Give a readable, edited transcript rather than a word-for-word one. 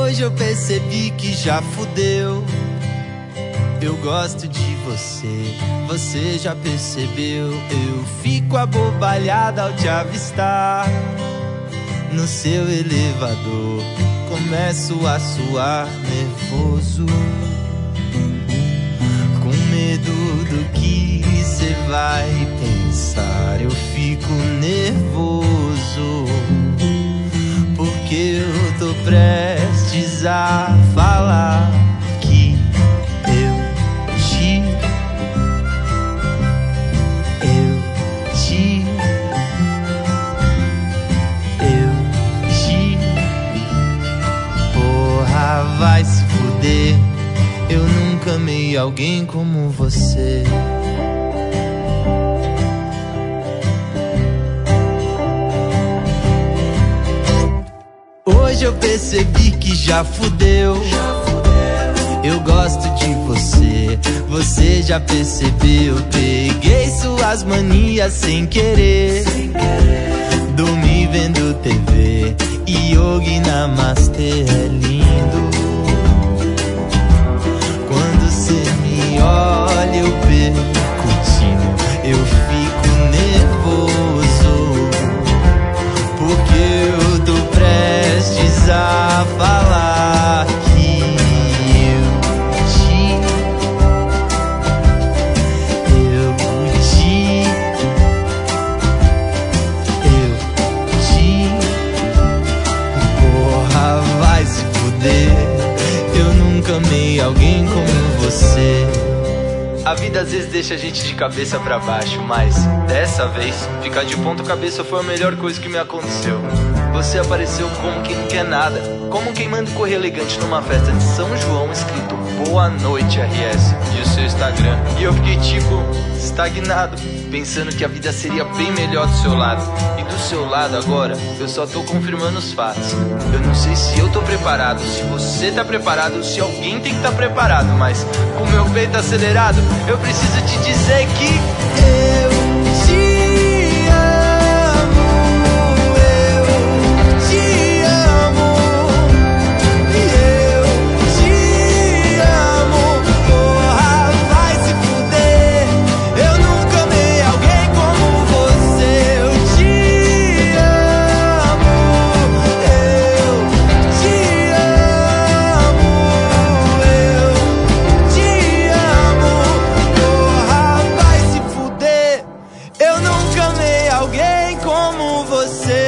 Hoje eu percebi que já fudeu. Eu gosto de você, você já percebeu. Eu fico abobalhada ao te avistar no seu elevador. Começo a suar nervoso, com medo do que cê vai pensar. Eu fico nervoso, porque eu tô prestes a falar que vai se fuder. Eu nunca amei alguém como você. Hoje eu percebi que já fudeu. Eu gosto de você, você já percebeu. Peguei suas manias sem querer. Dormi vendo TV, yoga namastê é lindo. Quando cê me olha eu perco o tino. Eu fico nervoso, porque eu tô prestes a falar que eu nunca amei alguém como você. A vida às vezes deixa a gente de cabeça pra baixo, mas dessa vez, ficar de ponta cabeça foi a melhor coisa que me aconteceu. Você apareceu como quem não quer nada, como quem manda correr elegante numa festa de São João escrito Boa Noite RS e o seu Instagram. E eu fiquei tipo, estagnado, pensando que a vida seria bem melhor do seu lado. E do seu lado agora, eu só tô confirmando os fatos. Eu não sei se eu tô preparado, se você tá preparado, se alguém tem que tá preparado, mas com meu peito acelerado, eu preciso te dizer que eu te amo, eu te amo, eu te amo. Porra, vai se fuder. Eu nunca amei alguém como você. Eu te amo, eu te amo, eu te amo. Porra, vai se fuder. Eu nunca amei alguém como você.